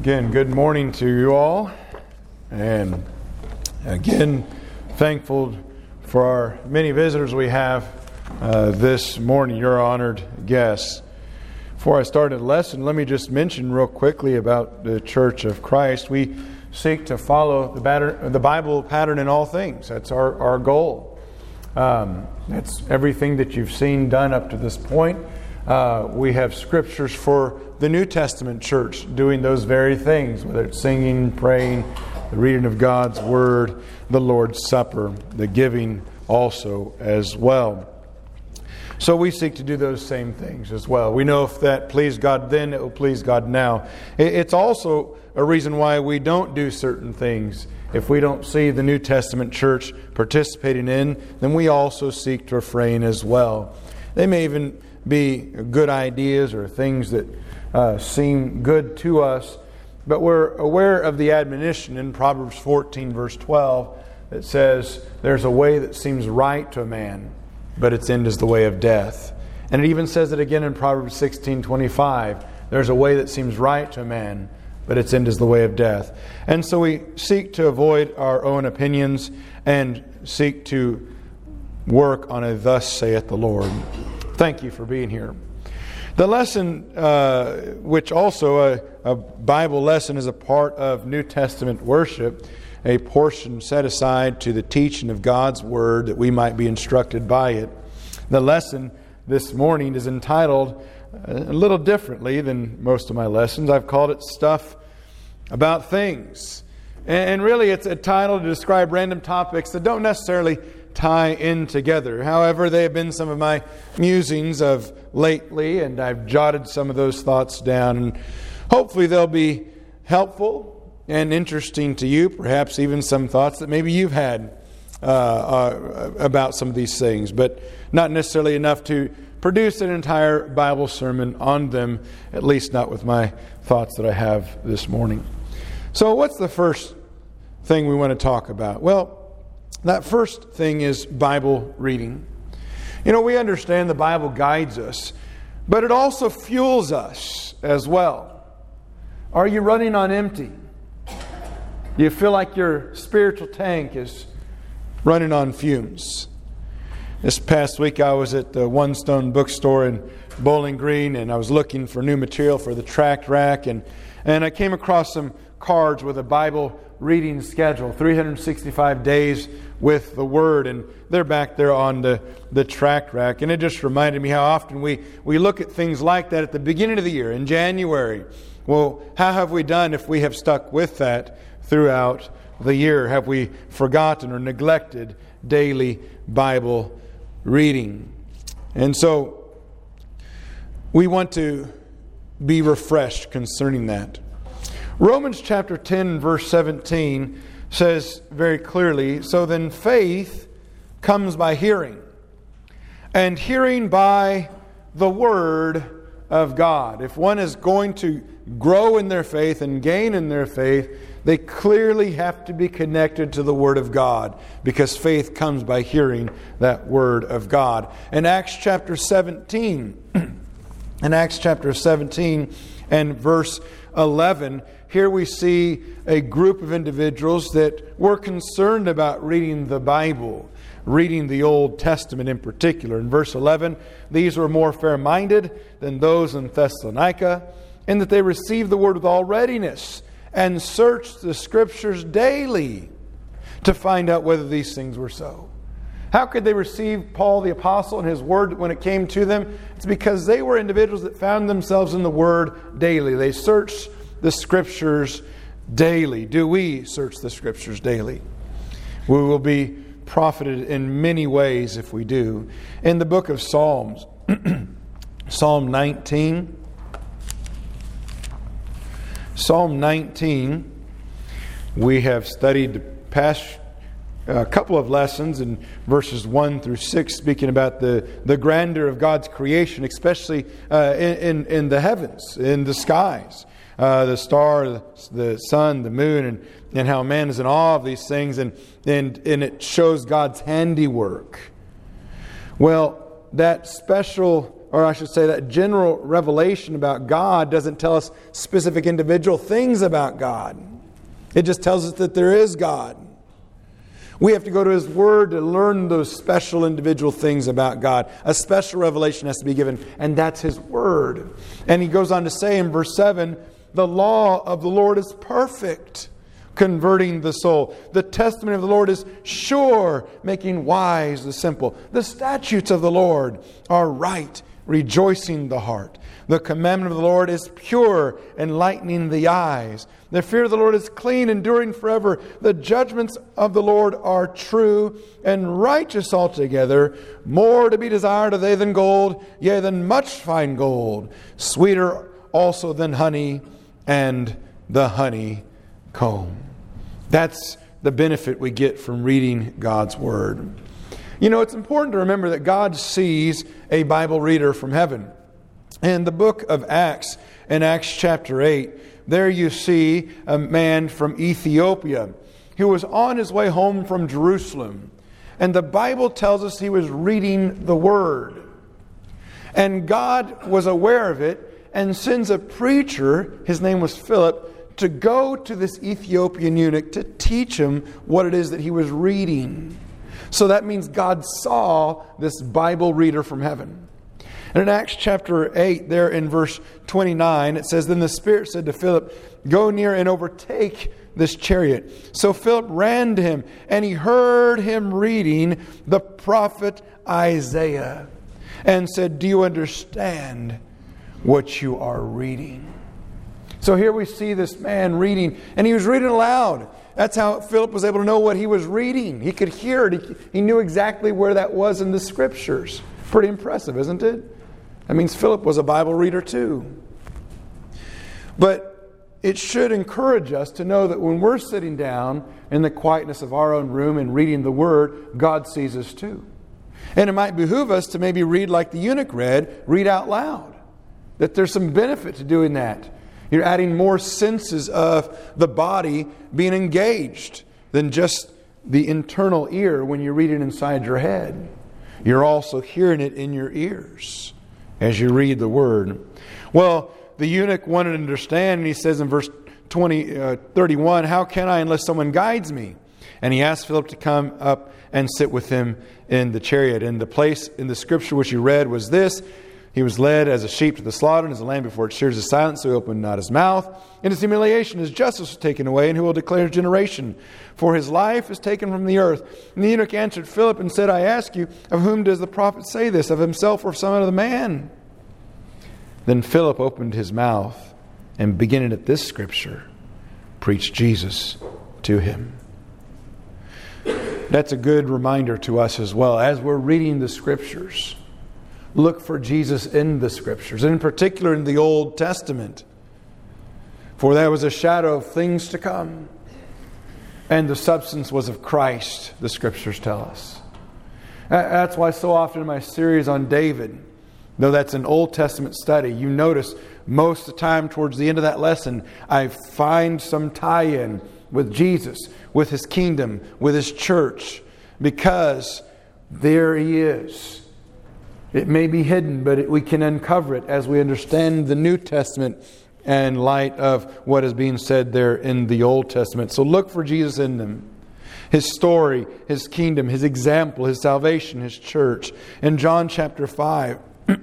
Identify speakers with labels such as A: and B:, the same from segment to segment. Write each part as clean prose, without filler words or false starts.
A: Again, good morning to you all, and again, thankful for our many visitors we have this morning. You're honored guests. Before I start the lesson, let me just mention real quickly about the Church of Christ. We seek to follow the Bible pattern in all things. That's our goal. That's everything that you've seen done up to this point. We have scriptures for the New Testament church doing those very things, whether it's singing, praying, the reading of God's Word, the Lord's Supper, the giving also as well. So we seek to do those same things as well. We know if that pleased God then, it will please God now. It's also a reason why we don't do certain things. If we don't see the New Testament church participating in, then we also seek to refrain as well. They may even be good ideas or things that seem good to us, but we're aware of the admonition in Proverbs 14 verse 12 that says there's a way that seems right to a man, but its end is the way of death. And it even says it again in Proverbs 16:25. There's a way that seems right to a man, but its end is the way of death. And so we seek to avoid our own opinions and seek to work on a thus saith the Lord. Thank you for being here. The lesson, which also a Bible lesson is a part of New Testament worship, a portion set aside to the teaching of God's Word that we might be instructed by it. The lesson this morning is entitled a little differently than most of my lessons. I've called it Stuff About Things. And really it's a title to describe random topics that don't necessarily tie in together. However, they have been some of my musings of lately, and I've jotted some of those thoughts down, and hopefully they'll be helpful and interesting to you, perhaps even some thoughts that maybe you've had about some of these things, but not necessarily enough to produce an entire Bible sermon on them, at least not with my thoughts that I have this morning. So what's the first thing we want to talk about? Well, that first thing is Bible reading. You know, we understand the Bible guides us, but it also fuels us as well. Are you running on empty? Do you feel like your spiritual tank is running on fumes? This past week I was at the One Stone bookstore in Bowling Green, and I was looking for new material for the tract rack, and I came across some cards with a Bible reading schedule, 365 days with the Word, and they're back there on the tract rack. And it just reminded me how often we look at things like that at the beginning of the year, in January. Well, how have we done if we have stuck with that throughout the year? Have we forgotten or neglected daily Bible reading? And so we want to be refreshed concerning that. Romans chapter 10 verse 17 says very clearly, so then faith comes by hearing, and hearing by the Word of God. If one is going to grow in their faith and gain in their faith, they clearly have to be connected to the Word of God, because faith comes by hearing that Word of God. In Acts chapter 17 and verse 11, here we see a group of individuals that were concerned about reading the Bible, reading the Old Testament in particular. In verse 11, these were more fair-minded than those in Thessalonica, in that they received the Word with all readiness and searched the Scriptures daily to find out whether these things were so. How could they receive Paul the Apostle and his Word when it came to them? It's because they were individuals that found themselves in the Word daily. They searched the Scriptures daily. Do we search the Scriptures daily? We will be profited in many ways if we do. In the book of Psalms, Psalm 19, we have studied the past couple of lessons in verses 1 through 6, speaking about the grandeur of God's creation, especially in the heavens, in the skies. The star, the sun, the moon, and how man is in awe of these things, and it shows God's handiwork. Well, that special or I should say that general revelation about God doesn't tell us specific individual things about God. It just tells us that there is God. We have to go to His Word to learn those special individual things about God. A special revelation has to be given, and that's His Word. And he goes on to say in verse 7, the law of the Lord is perfect, converting the soul. The testimony of the Lord is sure, making wise the simple. The statutes of the Lord are right, rejoicing the heart. The commandment of the Lord is pure, enlightening the eyes. The fear of the Lord is clean, enduring forever. The judgments of the Lord are true and righteous altogether. More to be desired are they than gold, yea, than much fine gold. Sweeter also than honey and the honeycomb. That's the benefit we get from reading God's Word. You know, it's important to remember that God sees a Bible reader from heaven. In the book of Acts, in Acts chapter 8, there you see a man from Ethiopia who was on his way home from Jerusalem. And the Bible tells us he was reading the Word. And God was aware of it and sends a preacher, his name was Philip, to go to this Ethiopian eunuch to teach him what it is that he was reading. So that means God saw this Bible reader from heaven. And in Acts chapter 8, there in verse 29, it says, Then the Spirit said to Philip, Go near and overtake this chariot. So Philip ran to him, and he heard him reading the prophet Isaiah, and said, Do you understand what you are reading? So here we see this man reading, and he was reading aloud. That's how Philip was able to know what he was reading. He could hear it. He knew exactly where that was in the Scriptures. Pretty impressive, isn't it? That means Philip was a Bible reader too. But it should encourage us to know that when we're sitting down in the quietness of our own room and reading the Word, God sees us too. And it might behoove us to maybe read like the eunuch read out loud. That there's some benefit to doing that. You're adding more senses of the body being engaged than just the internal ear when you read it inside your head. You're also hearing it in your ears as you read the Word. Well, the eunuch wanted to understand, and he says in verse 31, How can I unless someone guides me? And he asked Philip to come up and sit with him in the chariot. And the place in the Scripture which he read was this: He was led as a sheep to the slaughter, and as a lamb before its shears is silent, so he opened not his mouth. In his humiliation his justice was taken away, and who will declare his generation? For his life is taken from the earth. And the eunuch answered Philip and said, I ask you, of whom does the prophet say this, of himself or of some other man? Then Philip opened his mouth, and beginning at this Scripture, preached Jesus to him. That's a good reminder to us as well. As we're reading the Scriptures, look for Jesus in the Scriptures, and in particular in the Old Testament. For there was a shadow of things to come, and the substance was of Christ, the Scriptures tell us. That's why so often in my series on David, though that's an Old Testament study, you notice most of the time towards the end of that lesson, I find some tie-in with Jesus, with His kingdom, with His church, because there He is. It may be hidden, but we can uncover it as we understand the New Testament in light of what is being said there in the Old Testament. So look for Jesus in them. His story, His kingdom, His example, His salvation, His church. In John chapter 5,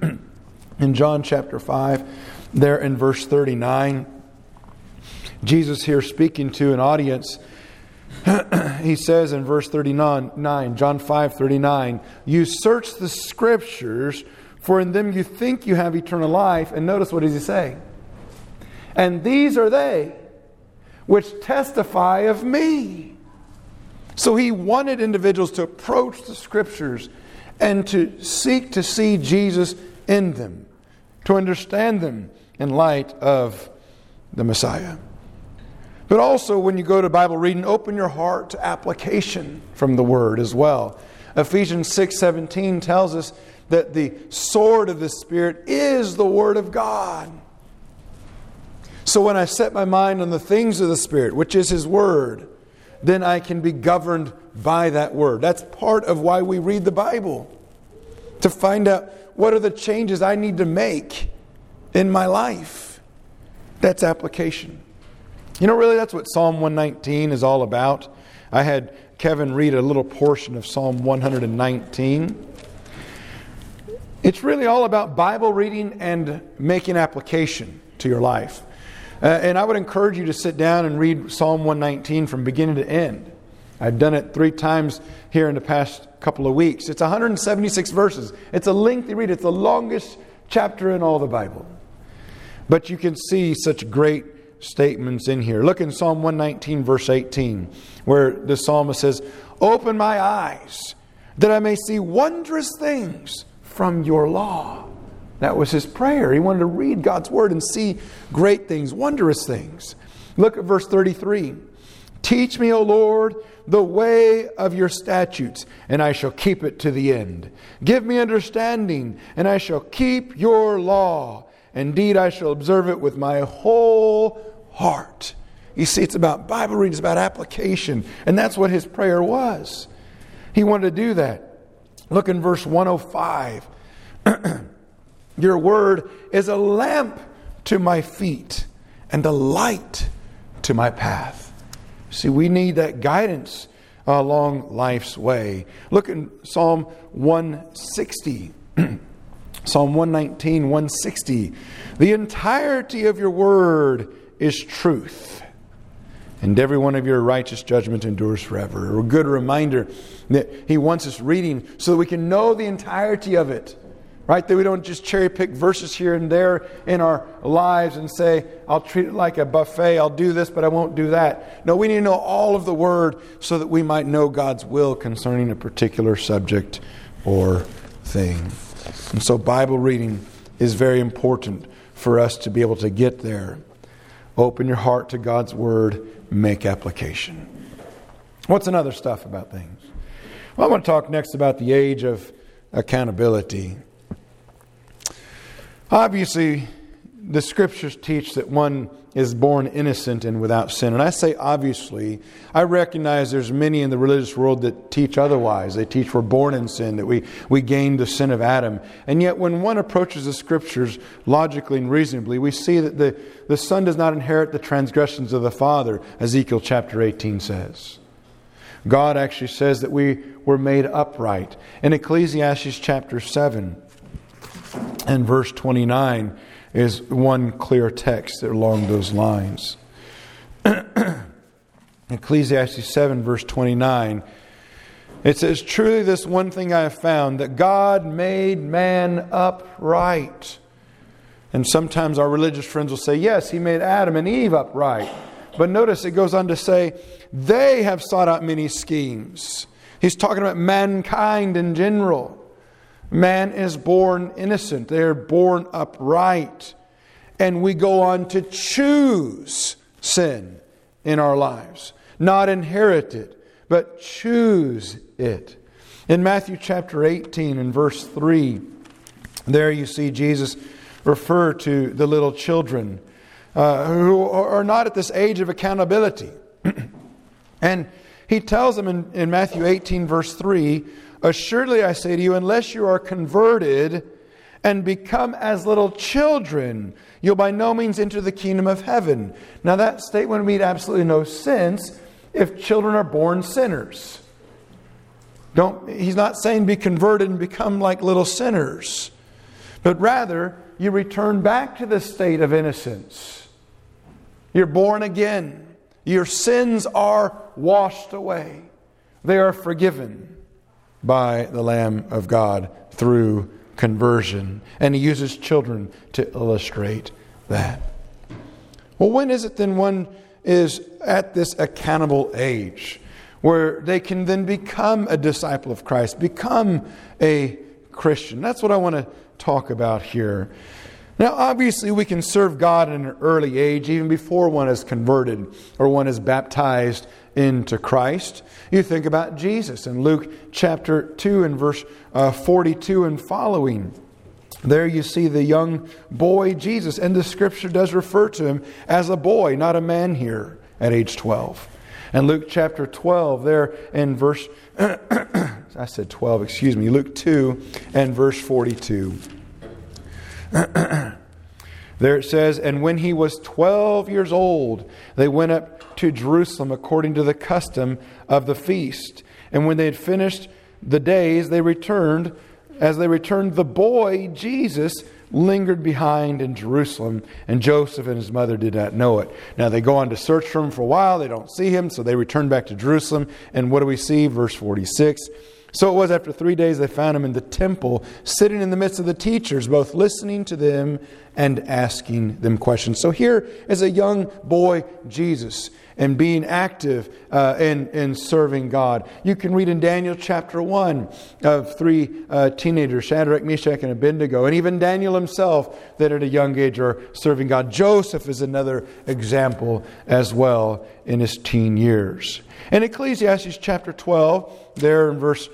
A: there in verse 39, Jesus here speaking to an audience, he says in verse 39, John 5:39, You search the Scriptures, for in them you think you have eternal life. And notice what does he say? And these are they which testify of me. So he wanted individuals to approach the Scriptures and to seek to see Jesus in them, to understand them in light of the Messiah. But also, when you go to Bible reading, open your heart to application from the Word as well. Ephesians 6:17 tells us that the sword of the Spirit is the Word of God. So when I set my mind on the things of the Spirit, which is His Word, then I can be governed by that Word. That's part of why we read the Bible. to find out what are the changes I need to make in my life. That's application. Really that's what Psalm 119 is all about. I had Kevin read a little portion of Psalm 119. It's really all about Bible reading and making application to your life. And I would encourage you to sit down and read Psalm 119 from beginning to end. I've done it 3 times here in the past couple of weeks. It's 176 verses. It's a lengthy read. It's the longest chapter in all the Bible. But you can see such great statements in here. Look in Psalm 119 verse 18, where the psalmist says, "Open my eyes, that I may see wondrous things from your law." That was his prayer. He wanted to read God's word and see great things, wondrous things. Look at verse 33. "Teach me, O Lord, the way of your statutes, and I shall keep it to the end. Give me understanding, and I shall keep your law. Indeed, I shall observe it with my whole heart." You see, it's about Bible reading, it's about application. And that's what his prayer was. He wanted to do that. Look in verse 105. "Your word is a lamp to my feet and a light to my path." See, we need that guidance along life's way. Look in Psalm 160. Psalm 119, 160. "The entirety of your word is truth, and every one of your righteous judgment endures forever." A good reminder that he wants us reading so that we can know the entirety of it. Right? That we don't just cherry pick verses here and there in our lives and say, I'll treat it like a buffet. I'll do this, but I won't do that. No, we need to know all of the Word so that we might know God's will concerning a particular subject or thing. And so Bible reading is very important for us to be able to get there. Open your heart to God's Word. Make application. What's another stuff about things? Well, I want to talk next about the age of accountability. Obviously, the Scriptures teach that one is born innocent and without sin. And I say obviously, I recognize there's many in the religious world that teach otherwise. They teach we're born in sin, that we gained the sin of Adam. And yet when one approaches the Scriptures logically and reasonably, we see that the Son does not inherit the transgressions of the Father, Ezekiel chapter 18 says. God actually says that we were made upright. In Ecclesiastes chapter 7, and verse 29 is one clear text along those lines. Ecclesiastes 7 verse 29, it says, "Truly this one thing I have found, that God made man upright." And sometimes our religious friends will say, yes, He made Adam and Eve upright. But notice it goes on to say, they have sought out many schemes. He's talking about mankind in general. Man is born innocent. They are born upright. And we go on to choose sin in our lives. Not inherit it, but choose it. In Matthew chapter 18 and verse 3, there you see Jesus refer to the little children who are not at this age of accountability. And He tells them in Matthew 18 verse 3, "Assuredly I say to you, unless you are converted and become as little children, you'll by no means enter the kingdom of heaven." Now that statement would make absolutely no sense if children are born sinners. He's not saying be converted and become like little sinners, but rather you return back to the state of innocence. You're born again. Your sins are washed away. They are forgiven by the Lamb of God through conversion. And He uses children to illustrate that. Well, when is it then one is at this accountable age where they can then become a disciple of Christ, become a Christian? That's what I want to talk about here. Now, obviously, we can serve God at an early age, even before one is converted or one is baptized into Christ. You think about Jesus in Luke chapter 2 and verse 42 and following. There you see the young boy Jesus, and the Scripture does refer to him as a boy, not a man here at age 12. And Luke chapter 12, there in verse I said 12, excuse me. Luke 2 and verse 42. There it says, "And when he was 12 years old, they went up to Jerusalem according to the custom of the feast. And when they had finished the days, they returned. As they returned, the boy, Jesus, lingered behind in Jerusalem, and Joseph and his mother did not know it." Now they go on to search for him for a while. They don't see him, so they return back to Jerusalem. And what do we see? Verse 46. "So it was after 3 days they found him in the temple, sitting in the midst of the teachers, both listening to them and asking them questions." So here is a young boy, Jesus, and being active in serving God. You can read in Daniel chapter 1 of 3 teenagers, Shadrach, Meshach, and Abednego, and even Daniel himself, that at a young age are serving God. Joseph is another example as well in his teen years. In Ecclesiastes chapter 12, there in verse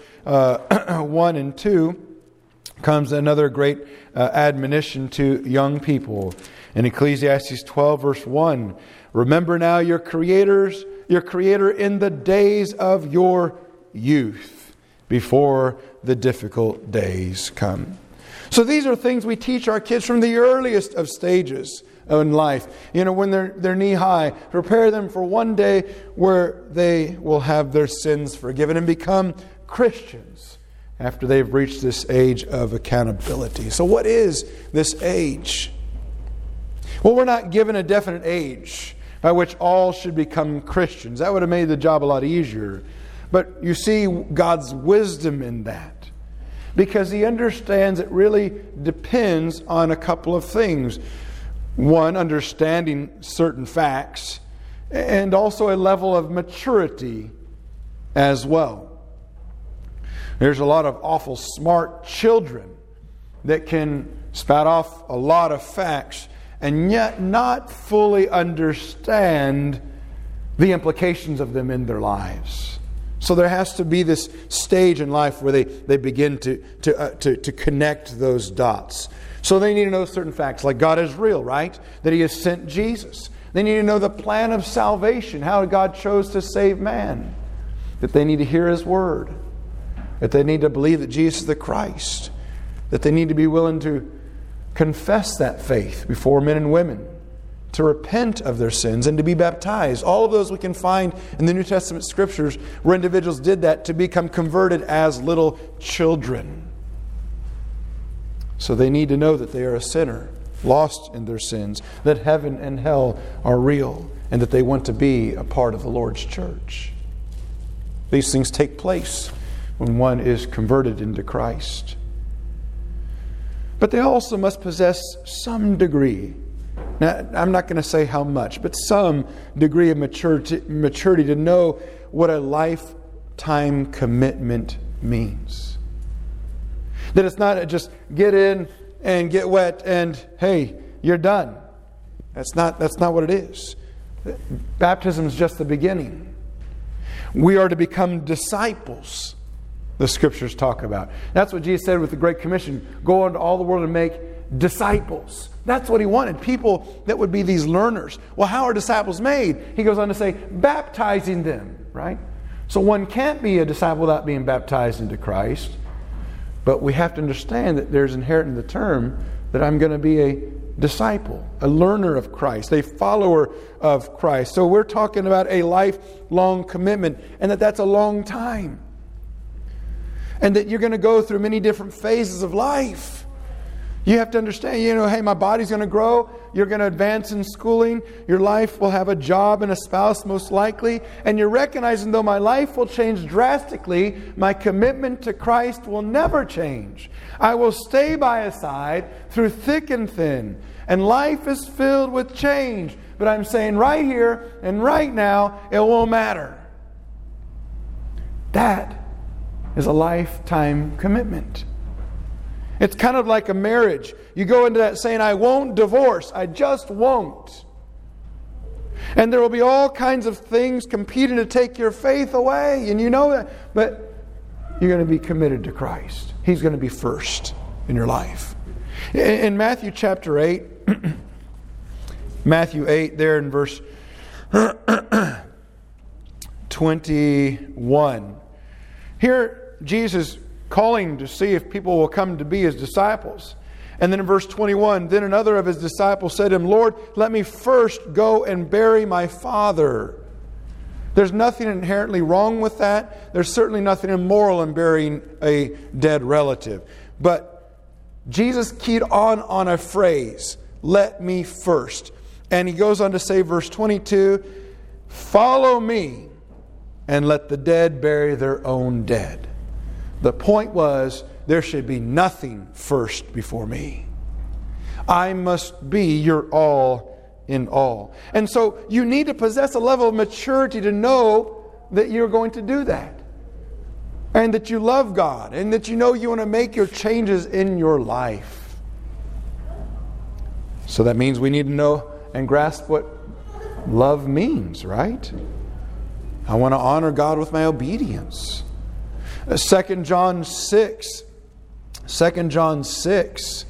A: 1 and 2, comes another great admonition to young people. In Ecclesiastes 12, verse 1, "Remember now your Creator in the days of your youth, before the difficult days come." So these are things we teach our kids from the earliest of stages in life. When they're knee high, prepare them for one day where they will have their sins forgiven and become Christians after they've reached this age of accountability. So what is this age? Well, we're not given a definite age by which all should become Christians. That would have made the job a lot easier. But you see God's wisdom in that, because He understands it really depends on a couple of things. One, understanding certain facts, and also a level of maturity as well. There's a lot of awful smart children that can spout off a lot of facts and yet not fully understand the implications of them in their lives. So there has to be this stage in life where they begin to connect those dots. So they need to know certain facts, like God is real, right? That He has sent Jesus. They need to know the plan of salvation, how God chose to save man. That they need to hear His Word. That they need to believe that Jesus is the Christ. That they need to be willing to confess that faith before men and women. To repent of their sins and to be baptized. All of those we can find in the New Testament Scriptures where individuals did that to become converted as little children. So they need to know that they are a sinner, lost in their sins, that heaven and hell are real, and that they want to be a part of the Lord's church. These things take place when one is converted into Christ. But they also must possess some degree. Now, I'm not going to say how much, but some degree of maturity to know what a lifetime commitment means. That it's not just get in and get wet and, hey, you're done. That's not what it is. Baptism is just the beginning. We are to become disciples, the Scriptures talk about. That's what Jesus said with the Great Commission. Go into all the world and make disciples. That's what He wanted. People that would be these learners. Well, how are disciples made? He goes on to say, baptizing them, right? So one can't be a disciple without being baptized into Christ. But we have to understand that there's inherent in the term that I'm going to be a disciple, a learner of Christ, a follower of Christ. So we're talking about a lifelong commitment, and that's a long time. And that you're going to go through many different phases of life. You have to understand, hey, my body's going to grow. You're going to advance in schooling. Your life will have a job and a spouse most likely. And you're recognizing, though my life will change drastically, my commitment to Christ will never change. I will stay by His side through thick and thin. And life is filled with change. But I'm saying right here and right now, it won't matter. That is a lifetime commitment. It's kind of like a marriage. You go into that saying, I won't divorce. I just won't. And there will be all kinds of things competing to take your faith away. And you know that. But you're going to be committed to Christ. He's going to be first in your life. In Matthew chapter 8, Matthew 8, there in verse 21. Here, Jesus calling to see if people will come to be His disciples. And then in verse 21, then another of His disciples said to Him, Lord, let me first go and bury my father. There's nothing inherently wrong with that. There's certainly nothing immoral in burying a dead relative. But Jesus keyed on a phrase, let me first. And He goes on to say, verse 22, follow me and let the dead bury their own dead. The point was, there should be nothing first before me. I must be your all in all. And so you need to possess a level of maturity to know that you're going to do that. And that you love God. And that you know you want to make your changes in your life. So that means we need to know and grasp what love means, right? I want to honor God with my obedience. 2 John 6. 2 John 6.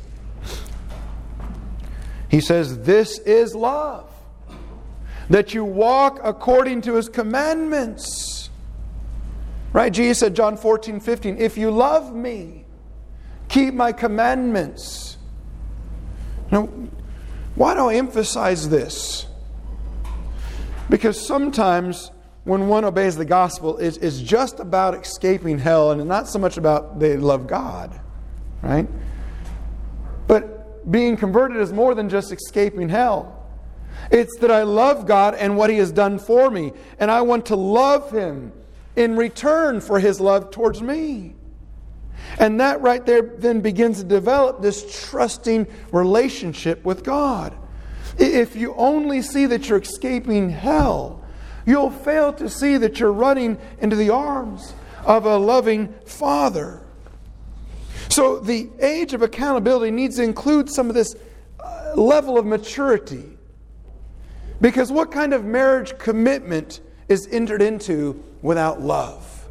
A: He says, this is love, that you walk according to His commandments. Right? Jesus said, John 14:15, if you love me, keep my commandments. Now, why do I emphasize this? Because sometimes when one obeys the gospel, it's just about escaping hell and not so much about they love God. Right? But being converted is more than just escaping hell. It's that I love God and what He has done for me. And I want to love Him in return for His love towards me. And that right there then begins to develop this trusting relationship with God. If you only see that you're escaping hell, you'll fail to see that you're running into the arms of a loving Father. So the age of accountability needs to include some of this level of maturity. Because what kind of marriage commitment is entered into without love?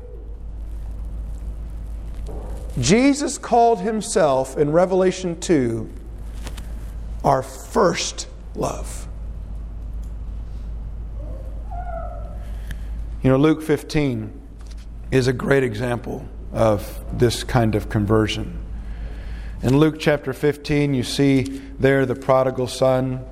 A: Jesus called Himself in Revelation 2 our first love. You know, Luke 15 is a great example of this kind of conversion. In Luke chapter 15, you see there the prodigal son.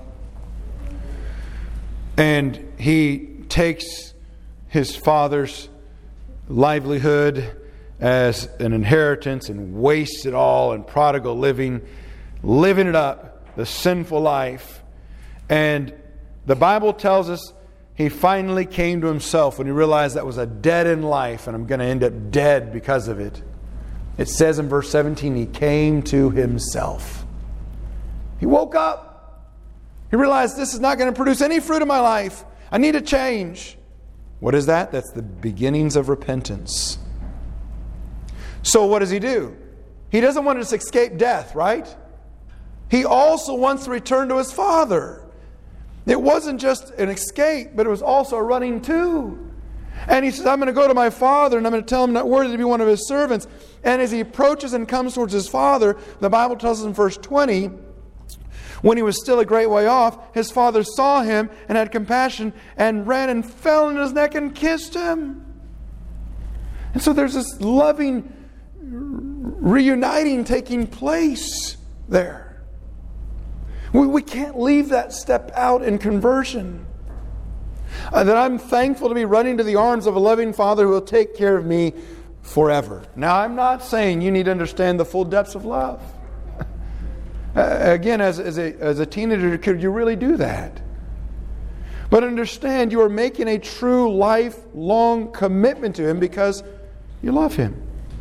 A: And he takes his father's livelihood as an inheritance and wastes it all in prodigal living it up, the sinful life. And the Bible tells us he finally came to himself when he realized that was a dead-end life and I'm going to end up dead because of it. It says in verse 17, he came to himself. He woke up. He realized this is not going to produce any fruit in my life. I need a change. What is that? That's the beginnings of repentance. So what does he do? He doesn't want to just escape death, right? He also wants to return to his father. It wasn't just an escape, but it was also a running to. And he says, I'm going to go to my father and I'm going to tell him I'm not worthy to be one of his servants. And as he approaches and comes towards his father, the Bible tells us in verse 20, when he was still a great way off, his father saw him and had compassion and ran and fell on his neck and kissed him. And so there's this loving reuniting taking place there. We can't leave that step out in conversion. That I'm thankful to be running to the arms of a loving Father who will take care of me forever. Now, I'm not saying you need to understand the full depths of love. Again, as a teenager, could you really do that? But understand you are making a true lifelong commitment to Him because you love Him.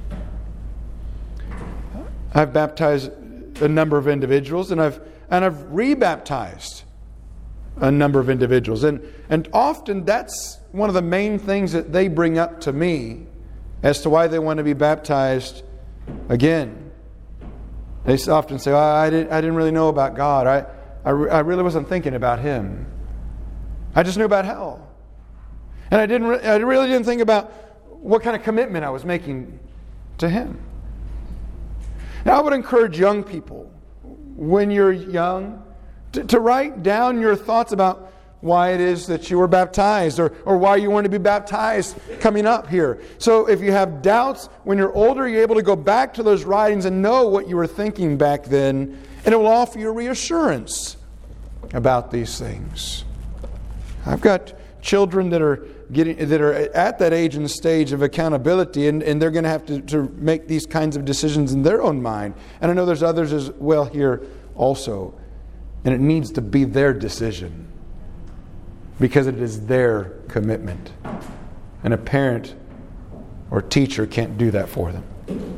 A: I've baptized a number of individuals and I've rebaptized a number of individuals. And often that's one of the main things that they bring up to me as to why they want to be baptized again. They often say, I didn't really know about God. I really wasn't thinking about Him. I just knew about hell. And I really didn't think about what kind of commitment I was making to Him. Now I would encourage young people, when you're young, to write down your thoughts about why it is that you were baptized or why you want to be baptized coming up here. So if you have doubts, when you're older, you're able to go back to those writings and know what you were thinking back then, and it will offer you reassurance about these things. I've got children that are at that age and stage of accountability, and they're going to have to make these kinds of decisions in their own mind. And I know there's others as well here also. And it needs to be their decision because it is their commitment. And a parent or teacher can't do that for them.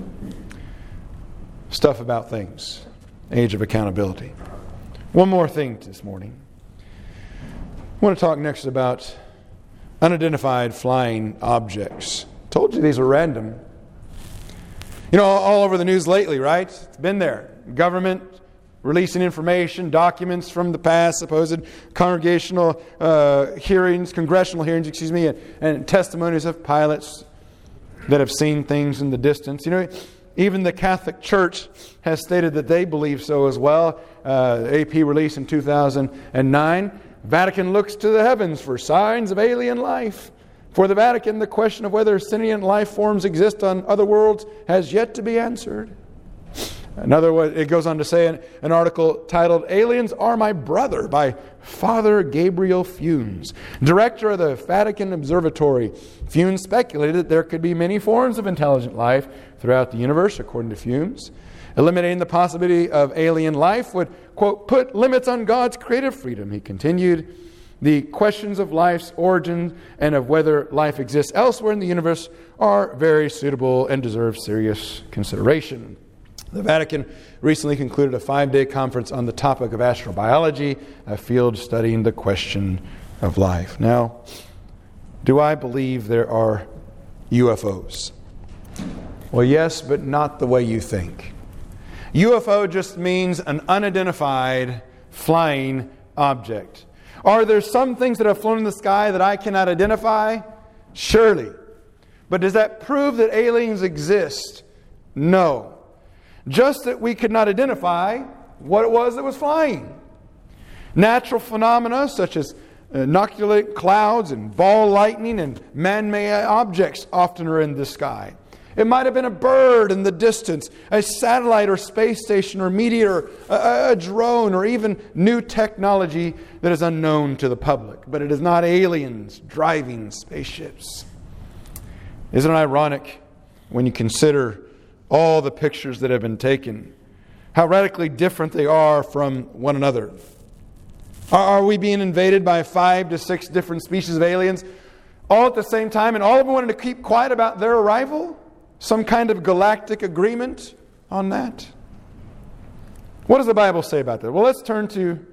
A: Stuff about things. Age of accountability. One more thing this morning. I want to talk next about unidentified flying objects. Told you these are random. You know, all over the news lately, right? It's been there. Government releasing information, documents from the past, supposed congressional hearings, and testimonies of pilots that have seen things in the distance. You know, even the Catholic Church has stated that they believe so as well. AP release in 2009. Vatican looks to the heavens for signs of alien life. For the Vatican, the question of whether sentient life forms exist on other worlds has yet to be answered. It goes on to say an article titled, "Aliens Are My Brother" by Father Gabriel Funes, director of the Vatican Observatory. Funes speculated that there could be many forms of intelligent life throughout the universe, according to Funes. Eliminating the possibility of alien life would, quote, put limits on God's creative freedom. He continued, the questions of life's origin and of whether life exists elsewhere in the universe are very suitable and deserve serious consideration. The Vatican recently concluded a 5-day conference on the topic of astrobiology, a field studying the question of life. Now, do I believe there are UFOs? Well, yes, but not the way you think. UFO just means an unidentified flying object. Are there some things that have flown in the sky that I cannot identify? Surely. But does that prove that aliens exist? No. Just that we could not identify what it was that was flying. Natural phenomena such as inoculate clouds and ball lightning and man-made objects often are in the sky. It might have been a bird in the distance, a satellite or space station or meteor, a drone, or even new technology that is unknown to the public. But it is not aliens driving spaceships. Isn't it ironic when you consider all the pictures that have been taken, how radically different they are from one another? Are we being invaded by 5 to 6 different species of aliens all at the same time, and all of them wanted to keep quiet about their arrival? Some kind of galactic agreement on that? What does the Bible say about that? Well, let's turn to,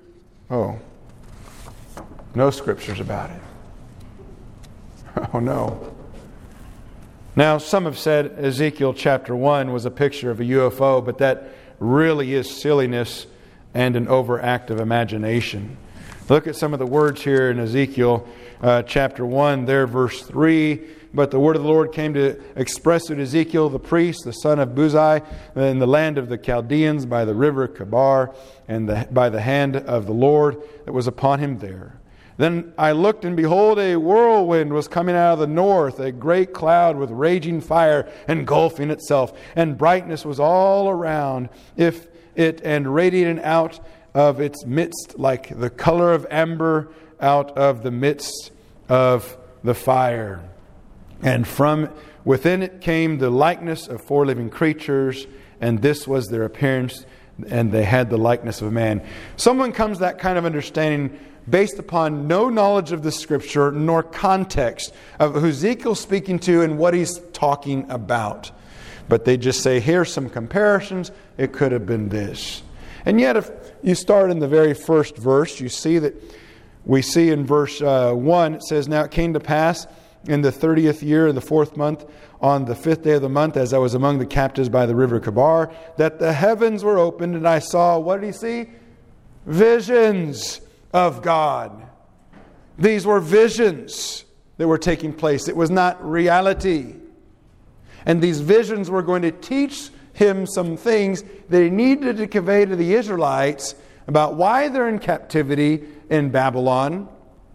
A: no scriptures about it. Oh, no. Now, some have said Ezekiel chapter 1 was a picture of a UFO, but that really is silliness and an overactive imagination. Look at some of the words here in Ezekiel chapter 1, there, verse 3. But the word of the Lord came to express to Ezekiel the priest, the son of Buzi, in the land of the Chaldeans by the river Kabar, and by the hand of the Lord that was upon him there. Then I looked, and behold, a whirlwind was coming out of the north, a great cloud with raging fire engulfing itself, and brightness was all around it, and radiating out of its midst like the color of amber out of the midst of the fire. And from within it came the likeness of 4 living creatures, and this was their appearance, and they had the likeness of man. Someone comes to that kind of understanding based upon no knowledge of the Scripture nor context of who Ezekiel's speaking to and what he's talking about. But they just say, here's some comparisons, it could have been this. And yet if you start in the very first verse, you see that we see in verse 1, it says, now it came to pass in the 30th year, in the 4th month, on the 5th day of the month, as I was among the captives by the river Kabar, that the heavens were opened, and I saw, what did he see? Visions of God. These were visions that were taking place. It was not reality. And these visions were going to teach him some things that he needed to convey to the Israelites about why they're in captivity in Babylon,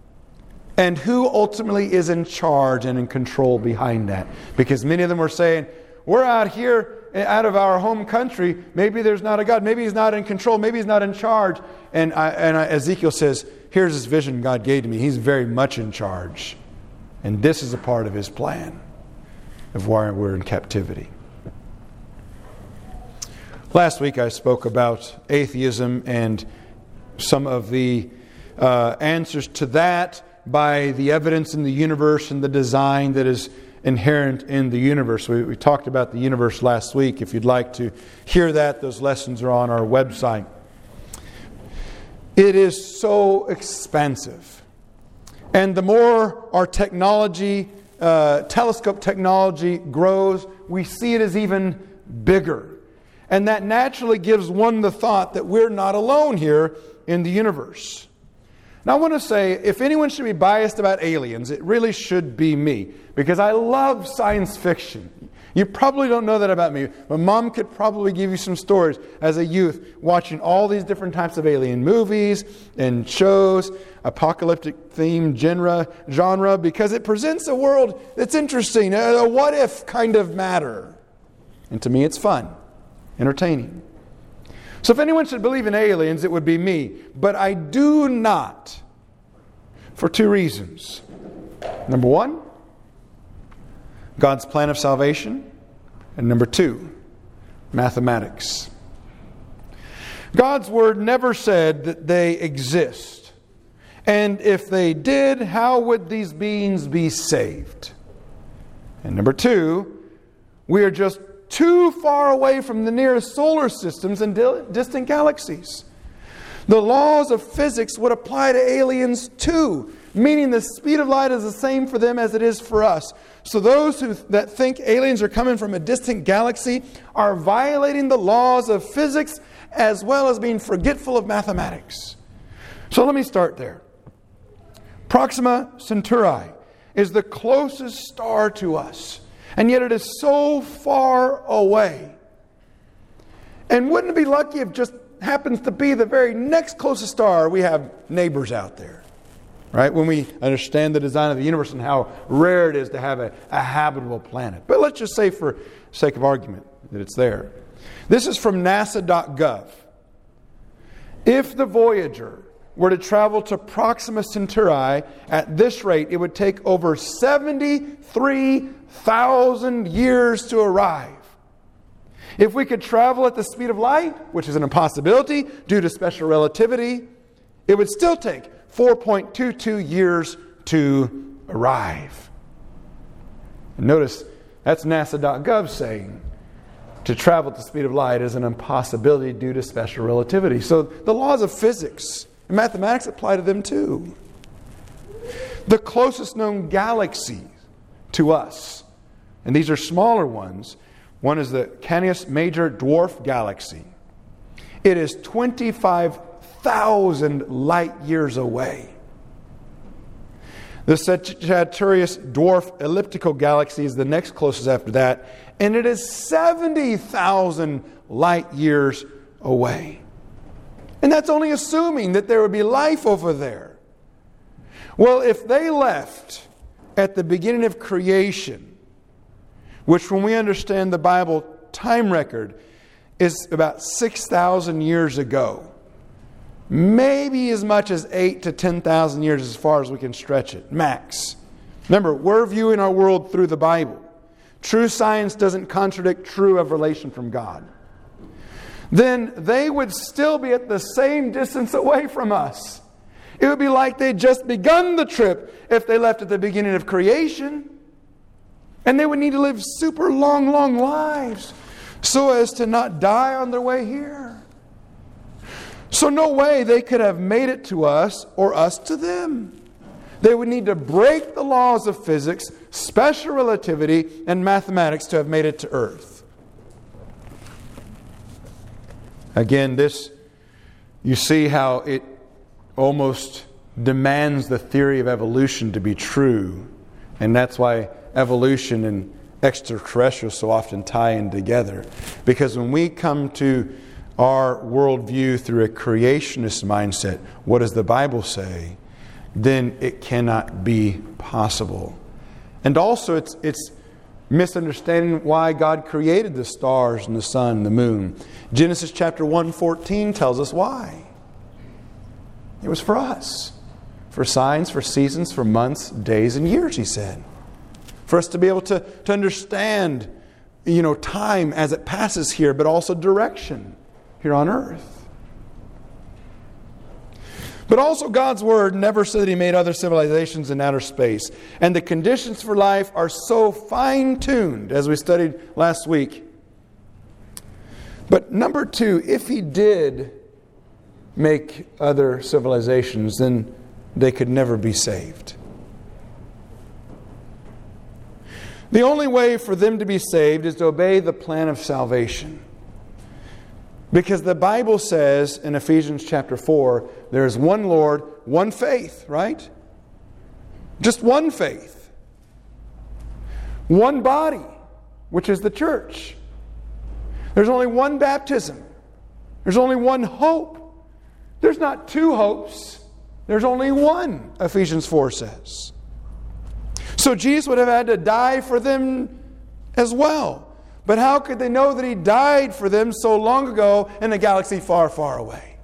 A: And who ultimately is in charge and in control behind that? Because many of them were saying, we're out here, out of our home country. Maybe there's not a God. Maybe He's not in control. Maybe He's not in charge. And Ezekiel says, here's this vision God gave to me. He's very much in charge. And this is a part of His plan of why we're in captivity. Last week I spoke about atheism and some of the answers to that by the evidence in the universe and the design that is inherent in the universe. We talked about the universe last week. If you'd like to hear that, those lessons are on our website. It is so expansive. And the more our technology, telescope technology grows, we see it as even bigger. And that naturally gives one the thought that we're not alone here in the universe. Now I want to say, if anyone should be biased about aliens, it really should be me. Because I love science fiction. You probably don't know that about me, but Mom could probably give you some stories as a youth watching all these different types of alien movies and shows, apocalyptic theme genre, because it presents a world that's interesting, a what-if kind of matter. And to me it's fun, entertaining. So if anyone should believe in aliens, it would be me. But I do not, for two reasons. Number one, God's plan of salvation. And number two, mathematics. God's Word never said that they exist. And if they did, how would these beings be saved? And number two, we are just too far away from the nearest solar systems and distant galaxies. The laws of physics would apply to aliens too, meaning the speed of light is the same for them as it is for us. So those that think aliens are coming from a distant galaxy are violating the laws of physics as well as being forgetful of mathematics. So let me start there. Proxima Centauri is the closest star to us, and yet it is so far away. And wouldn't it be lucky if it just happens to be the very next closest star, we have neighbors out there? Right? When we understand the design of the universe and how rare it is to have a habitable planet. But let's just say, for sake of argument, that it's there. This is from NASA.gov. If the Voyager were to travel to Proxima Centauri at this rate, it would take over 73,000 years to arrive. If we could travel at the speed of light, which is an impossibility due to special relativity, it would still take 4.22 years to arrive. And notice, that's NASA.gov saying to travel at the speed of light is an impossibility due to special relativity. So the laws of physics and mathematics apply to them too. The closest known galaxy to us, and these are smaller ones, one is the Canis Major Dwarf Galaxy. It is 25,000 light years away. The Sagittarius Dwarf Elliptical Galaxy is the next closest after that, and it is 70,000 light years away. And that's only assuming that there would be life over there. Well, if they left at the beginning of creation, which when we understand the Bible time record is about 6,000 years ago, maybe as much as 8 to 10,000 years as far as we can stretch it, max. Remember, we're viewing our world through the Bible. True science doesn't contradict true revelation from God. Then they would still be at the same distance away from us. It would be like they'd just begun the trip if they left at the beginning of creation. And they would need to live super long lives so as to not die on their way here. So no way they could have made it to us or us to them. They would need to break the laws of physics, special relativity, and mathematics to have made it to Earth. Again, this, you see how it almost demands the theory of evolution to be true. And that's why evolution and extraterrestrial so often tie in together. Because when we come to our worldview through a creationist mindset, what does the Bible say? then it cannot be possible. And also it's misunderstanding why God created the stars and the sun and the moon. Genesis chapter 1:14 tells us why. It was for us. For signs, for seasons, for months, days, and years, he said. For us to be able to understand, time as it passes here, but also direction here on earth. But also God's Word never said that He made other civilizations in outer space. And the conditions for life are so fine-tuned, as we studied last week. But number two, if He did make other civilizations, then they could never be saved. The only way for them to be saved is to obey the plan of salvation. Because the Bible says in Ephesians chapter 4, there is one Lord, one faith, right? Just one faith. One body, which is the church. There's only one baptism. There's only one hope. There's not two hopes. There's only one, Ephesians 4 says. So Jesus would have had to die for them as well. But how could they know that He died for them so long ago in a galaxy far, far away?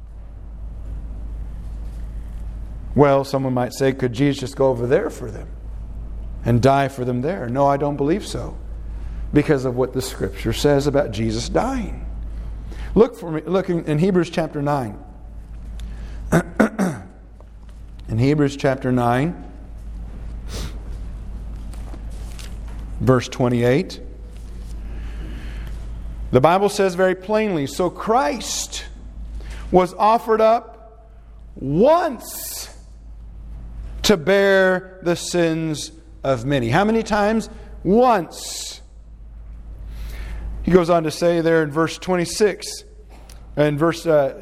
A: Well, someone might say, could Jesus just go over there for them and die for them there? No, I don't believe so. Because of what the Scripture says about Jesus dying. Look in Hebrews chapter 9. In Hebrews chapter 9, verse 28. The Bible says very plainly, so Christ was offered up once to bear the sins of many. How many times? Once. He goes on to say there in verse 26, and verse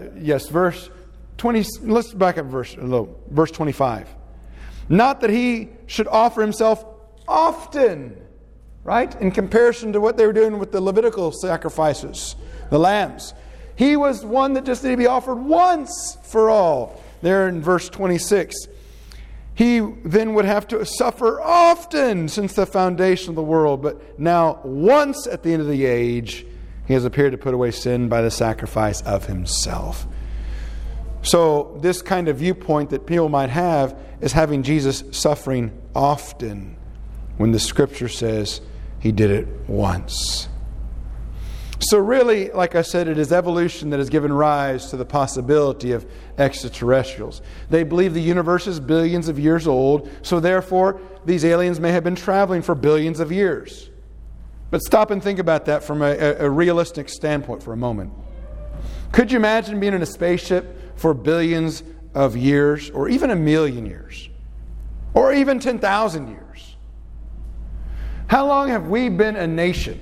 A: 20. Let's back up verse 25. Not that He should offer Himself often. Right? In comparison to what they were doing with the Levitical sacrifices, the lambs. He was one that just needed to be offered once for all. There in verse 26. He then would have to suffer often since the foundation of the world. But now, once at the end of the age, He has appeared to put away sin by the sacrifice of Himself. So this kind of viewpoint that people might have is having Jesus suffering often, when the Scripture says He did it once. So really, like I said, it is evolution that has given rise to the possibility of extraterrestrials. They believe the universe is billions of years old, so therefore these aliens may have been traveling for billions of years. But stop and think about that from a realistic standpoint for a moment. Could you imagine being in a spaceship for billions of years, or even 1,000,000 years, or even 10,000 years? How long have we been a nation?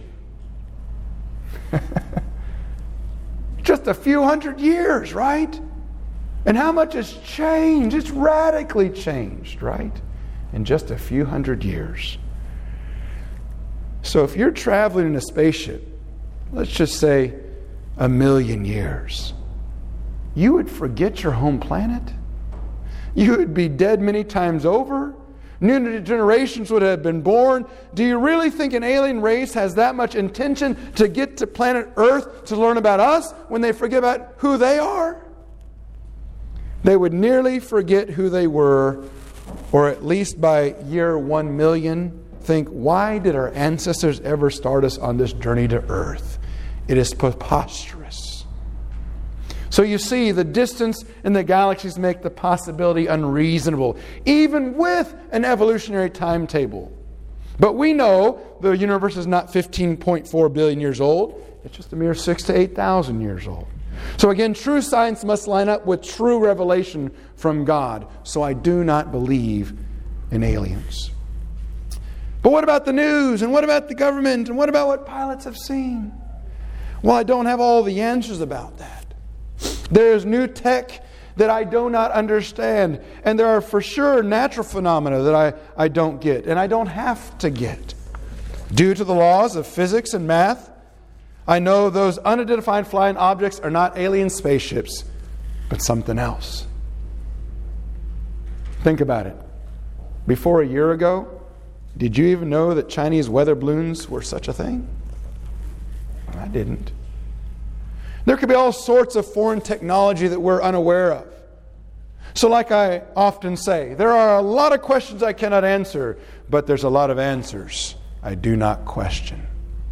A: Just a few hundred years, right? And how much has changed? It's radically changed, right? In just a few hundred years. So if you're traveling in a spaceship, let's just say 1,000,000 years, you would forget your home planet. You would be dead many times over. New generations would have been born. Do you really think an alien race has that much intention to get to planet Earth to learn about us when they forget about who they are? They would nearly forget who they were, or at least by year 1,000,000, think, why did our ancestors ever start us on this journey to Earth? It is preposterous. So you see, the distance in the galaxies make the possibility unreasonable, even with an evolutionary timetable. But we know the universe is not 15.4 billion years old. It's just a mere 6,000 to 8,000 years old. So again, true science must line up with true revelation from God. So I do not believe in aliens. But what about the news? And what about the government? And what about what pilots have seen? Well, I don't have all the answers about that. There is new tech that I do not understand. And there are for sure natural phenomena that I don't get. And I don't have to get. Due to the laws of physics and math, I know those unidentified flying objects are not alien spaceships, but something else. Think about it. Before a year ago, did you even know that Chinese weather balloons were such a thing? I didn't. There could be all sorts of foreign technology that we're unaware of. So like I often say, there are a lot of questions I cannot answer, but there's a lot of answers I do not question.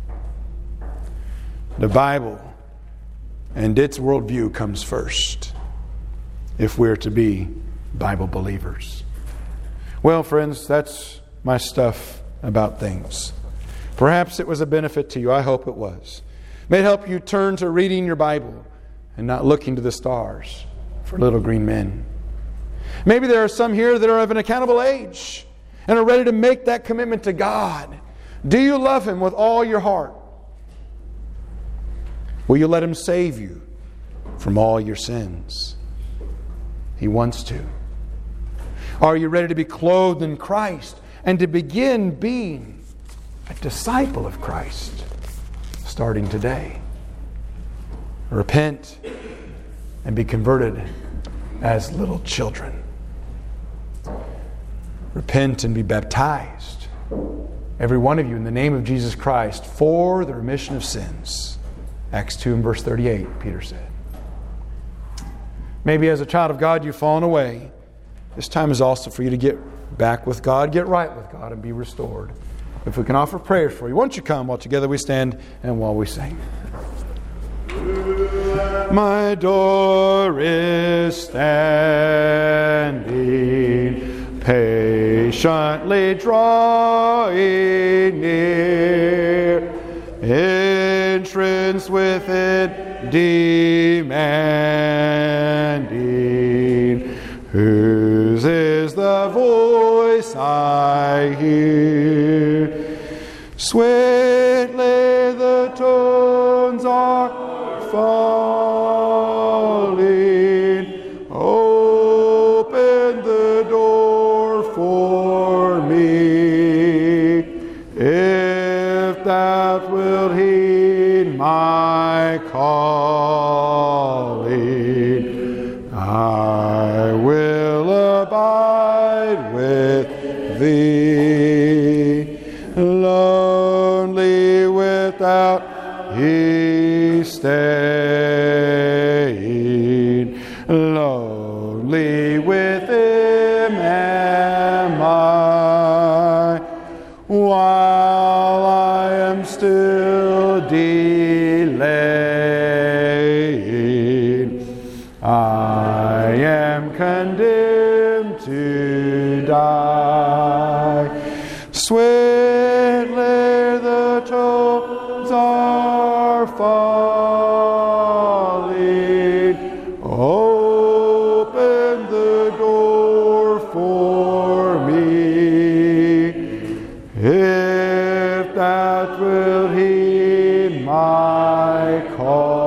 A: The Bible and its worldview comes first if we're to be Bible believers. Well, friends, that's my stuff about things. Perhaps it was a benefit to you. I hope it was. May it help you turn to reading your Bible and not looking to the stars for little green men. Maybe there are some here that are of an accountable age and are ready to make that commitment to God. Do you love Him with all your heart? Will you let Him save you from all your sins? He wants to. Are you ready to be clothed in Christ and to begin being a disciple of Christ starting today? Repent and be converted as little children. Repent and be baptized, every one of you, in the name of Jesus Christ for the remission of sins. Acts 2 and verse 38, Peter said. Maybe as a child of God you've fallen away. This time is also for you to get back with God, get right with God, and be restored. If we can offer prayers for you, won't you come while together we stand and while we sing? My door is standing, patiently drawing near. Entrance within demanding. Whose is the voice I hear? Sweetly the tones are falling. Open the door for me. If thou wilt heed my calling, I will abide with thee. Lonely without he staying, lonely with him am I, while I am still delaying. I am condemned to die. Sweetly the tones are falling. Open the door for me. If thou wilt heed my call.